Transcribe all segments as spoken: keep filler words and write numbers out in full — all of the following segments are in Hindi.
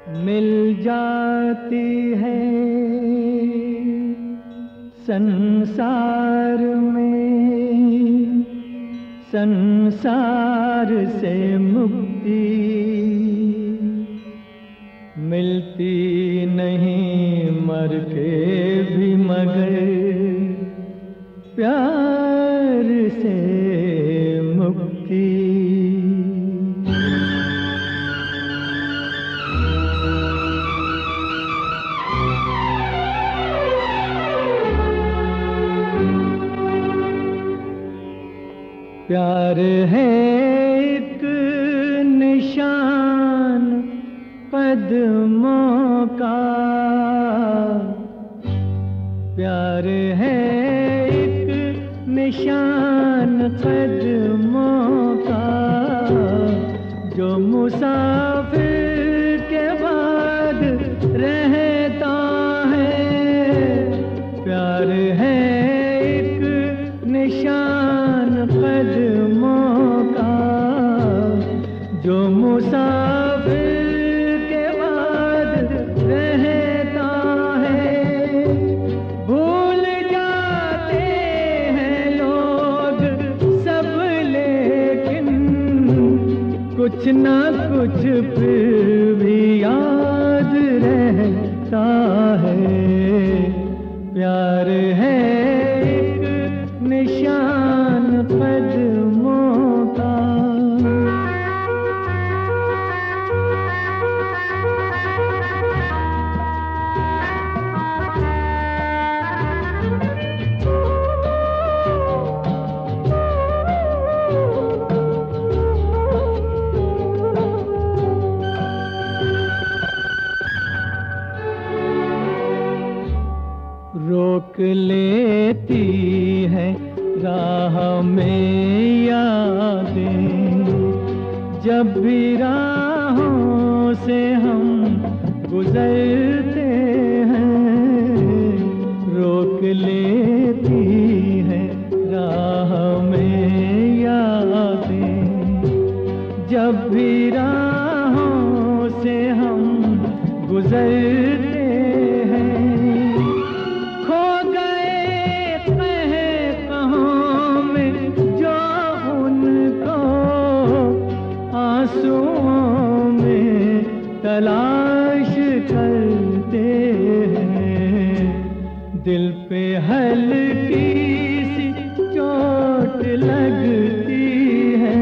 मिल जाती है संसार में, संसार से मुक्ति मिलती नहीं मर के भी, मगर प्यार से मुक्ति। प्यार है एक निशान कदमों का, प्यार है एक निशान कदमों का, जो मुसाफिर के बाद रहता है। प्यार है एक निशान कदमों का, जो मुसाफिर के बाद रहता है। भूल जाते हैं लोग सब, लेकिन कुछ ना कुछ फिर भी याद रहता है। प्यार है एक निशान कदमों का। रोक लेती है राह में यादें, जब भी राहों से हम गुजरते हैं। रोक लेती है राह में यादें, जब भी राहों से हम गुजरते हैं। आंसुओं में तलाश करते हैं, दिल पे हल्की सी चोट लगती है।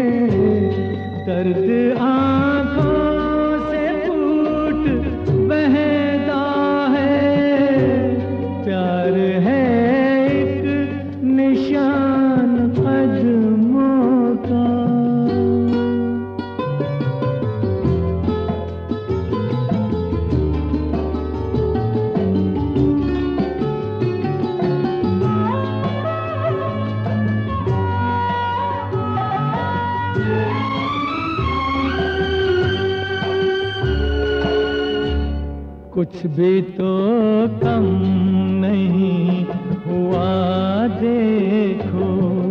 दर्द आंखों से फूट बहता है। प्यार है एक निशान कदमों का। कुछ भी तो कम नहीं हुआ देखो,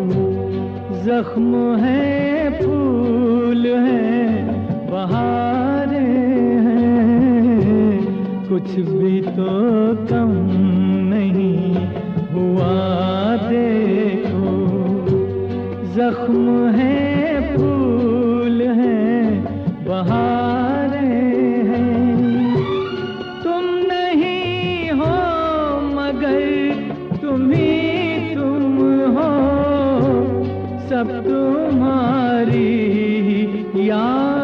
जख्म है फूल है बहारें हैं। कुछ भी तो कम नहीं हुआ देखो, जख्म है फूल है बहारें हैं। तुम ही तुम हो, सब तुम्हारी याद